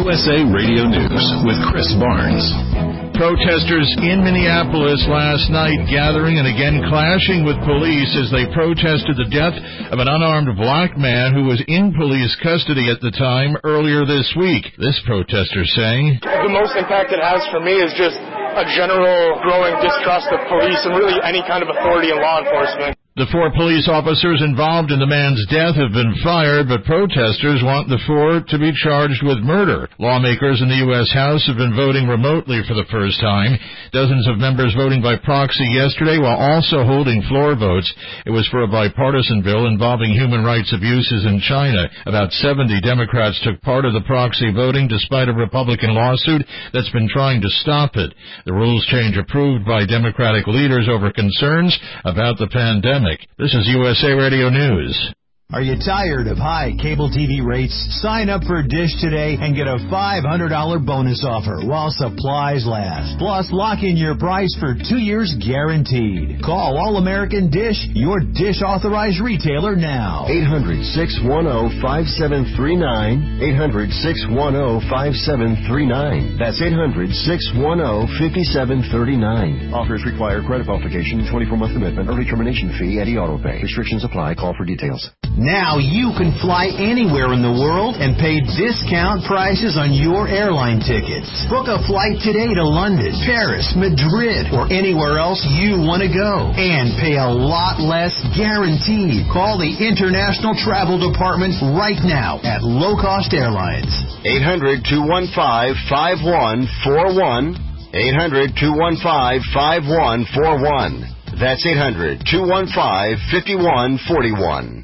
USA Radio News with Chris Barnes. Protesters in Minneapolis last night gathering and again clashing with police as they protested the death of an unarmed black man who was in police custody at the time earlier this week. This protester saying, "The most impact it has for me is just a general growing distrust of police and really any kind of authority in law enforcement." The 4 police officers involved in the man's death have been fired, but protesters want the 4 to be charged with murder. Lawmakers in the U.S. House have been voting remotely for the first time. Dozens of members voting by proxy yesterday while also holding floor votes. It was for a bipartisan bill involving human rights abuses in China. About 70 Democrats took part of the proxy voting despite a Republican lawsuit that's been trying to stop it. The rules change approved by Democratic leaders over concerns about the pandemic. This is USA Radio News. Are you tired of high cable TV rates? Sign up for Dish today and get a $500 bonus offer while supplies last. Plus, lock in your price for 2 years guaranteed. Call All-American Dish, your Dish authorized retailer now. 800-610-5739. 800-610-5739. That's 800-610-5739. Offers require credit qualification, 24-month commitment, early termination fee, and auto pay. Restrictions apply. Call for details. Now you can fly anywhere in the world and pay discount prices on your airline tickets. Book a flight today to London, Paris, Madrid, or anywhere else you want to go. And pay a lot less guaranteed. Call the International Travel Department right now at Low Cost Airlines. 800-215-5141. 800-215-5141. That's 800-215-5141.